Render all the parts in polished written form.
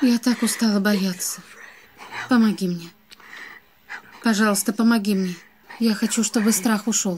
Я так устала бояться. Помоги мне. Пожалуйста, помоги мне. Я хочу, чтобы страх ушел.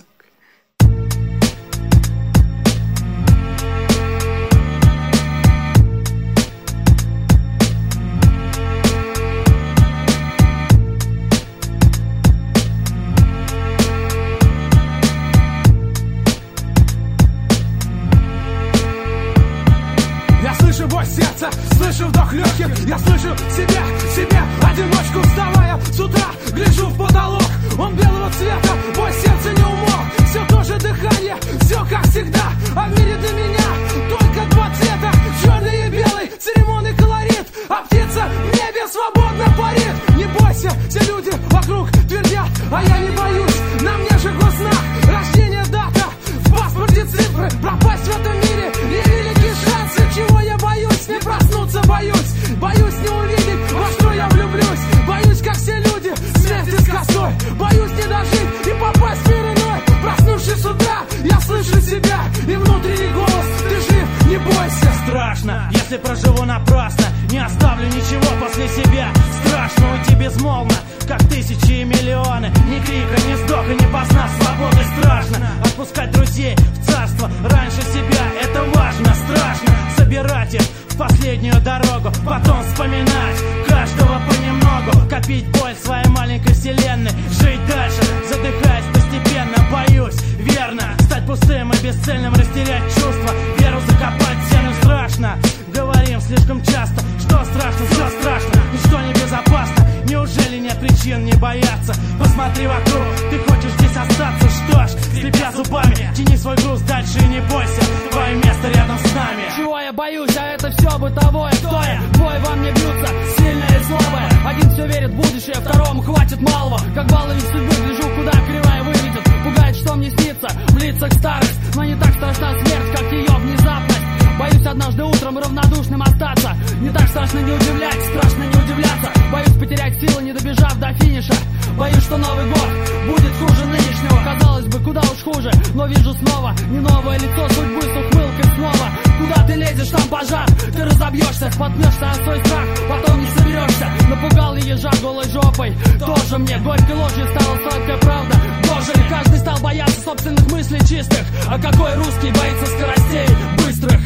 Я слышу бой сердца, слышу вдох легких. Я слышу себя, одиночку вставая с утра. Гляжу в потолок, он белого цвета. Бой сердца не умолк, все то же дыхание, все как всегда. А в мире для меня только два цвета, черный и белый, церемонный колорит. А птица в небе свободно парит. Не бойся, все люди вокруг твердят, а я не боюсь. На мне же гознак, рождение, дата, в паспорте цифры. Пропасть в этом мире невеликие шансы. Чего я боюсь? Не проснуться боюсь. Боюсь не увидеть, во что я влюблюсь. Боюсь, как все люди, смерти с косой. Боюсь не дожить и попасть в мир иной. Проснувшись с утра, я слышу себя и внутренний голос: ты жив, не бойся. Страшно, если проживу напрасно, не оставлю ничего после себя. Страшно уйти безмолвно, как тысячи и миллионы. Ни крика, ни вздоха, ни познав свободы. Страшно отпускать друзей в царство раньше себя. Это важно, страшно собирать их в последнюю дорогу, потом вспоминать каждого понемногу. Копить боль своей маленькой вселенной, жить дальше, задыхаясь постепенно. Боюсь, верно, стать пустым и бесцельным, растерять чувства, веру закопать в землю. Страшно, говорим слишком часто, что страшно, все страшно, ничто не безопасно. Неужели нет причин не бояться? Посмотри вокруг, ты хочешь здесь остаться. Что ж, скрипя зубами, тяни свой груз дальше и не бойся, твое место рядом с нами. Чего я боюсь, а это все бытовое. Кто я? Двое во мне бьются, сильное и слабое. Один все верит в будущее, второму хватит малого. Как баловень судьбы, гляжу, куда кривая выведет. Пугает, что мне снится, в лицах старость. Но не так страшна смерть, как ее внезапность. Боюсь однажды утром равнодушным остаться. Не так страшно не удивлять, страшно не удивляться. Боюсь потерять силы, не добежав до финиша. Боюсь, что Новый год будет хуже нынешнего. Казалось бы, куда уж хуже, но вижу снова не новое лицо судьбы с ухмылкой снова. Куда ты лезешь, там пожар, ты разобьешься, споткнешься о свой страх, потом не соберешься. Напугал и ежа голой жопой, тоже мне горькой ложью стала сладкая правда. Дожили, каждый стал бояться собственных мыслей чистых. А какой русский боится скоростей быстрых?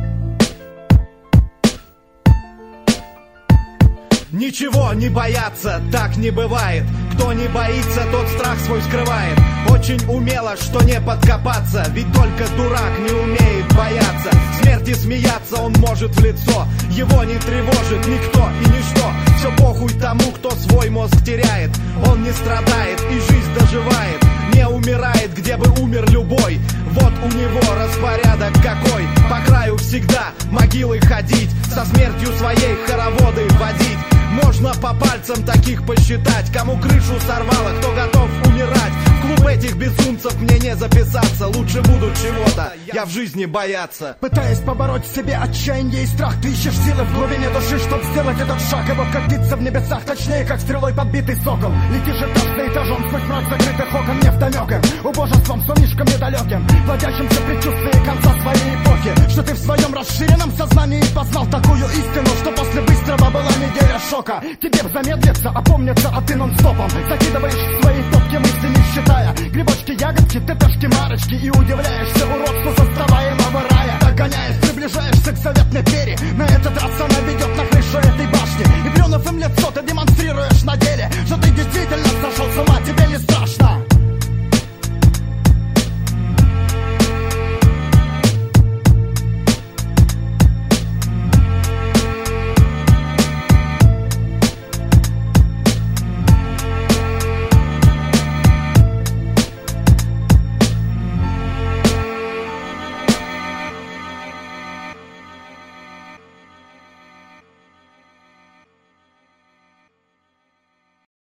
Ничего не бояться, так не бывает. Кто не боится, тот страх свой скрывает. Очень умело, что не подкопаться, ведь только дурак не умеет бояться. Смерти смеяться он может в лицо, его не тревожит никто и ничто. Все похуй тому, кто свой мозг теряет. Он не страдает и жизнь доживает. Не умирает, где бы умер любой. Вот у него распорядок какой. По краю всегда могилы ходить, со смертью своей хороводы водить. Можно по пальцам таких посчитать, кому крышу сорвало, кто готов умирать. В клуб этих безумцев мне не записаться. Лучше буду чего-то, я в жизни бояться. Пытаясь побороть в себе отчаяние и страх, ты ищешь силы в глубине души, чтоб сделать этот шаг. И вот как птица в небесах, точнее, как стрелой подбитый сокол. Летишь этаж за этажом, сквозь мрак закрытых окон, невдомёком, убожеством, сонишком недалеким, владящимся в предчувствии конца своей эпохи. Что ты в своем расширенном сознании познал такую истину, что после выстрела была неделя шока. Тебе б замедлиться, опомниться, а ты нон-стопом закидываешь свои топки мысли, не считая грибочки, ягодки, тетушки, марочки. И удивляешься уродству создаваемого рая. Догоняешь, приближаешься к заветной двери. На этот раз она ведет